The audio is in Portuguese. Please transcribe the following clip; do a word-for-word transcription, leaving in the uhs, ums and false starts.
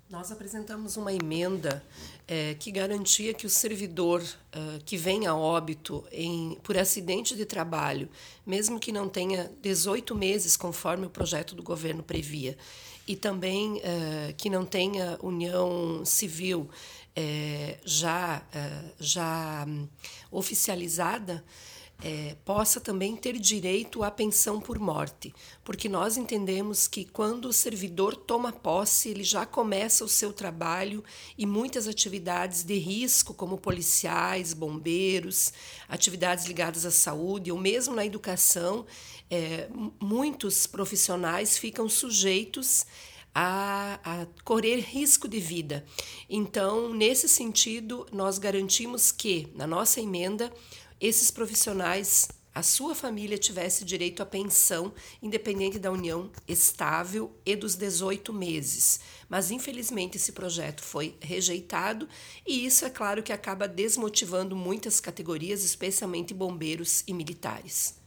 Nós apresentamos uma emenda eh, que garantia que o servidor uh, que vem a óbito em, por acidente de trabalho, mesmo que não tenha dezoito meses, conforme o projeto do governo previa, e também uh, que não tenha união civil eh, já, uh, já um, oficializada, É, possa também ter direito à pensão por morte, porque nós entendemos que quando o servidor toma posse, ele já começa o seu trabalho e muitas atividades de risco, como policiais, bombeiros, atividades ligadas à saúde ou mesmo na educação, é, muitos profissionais ficam sujeitos a, a correr risco de vida. Então, nesse sentido, nós garantimos que, na nossa emenda, esses profissionais, a sua família tivesse direito à pensão, independente da união estável e dos dezoito meses. Mas, infelizmente, esse projeto foi rejeitado e isso é claro que acaba desmotivando muitas categorias, especialmente bombeiros e militares.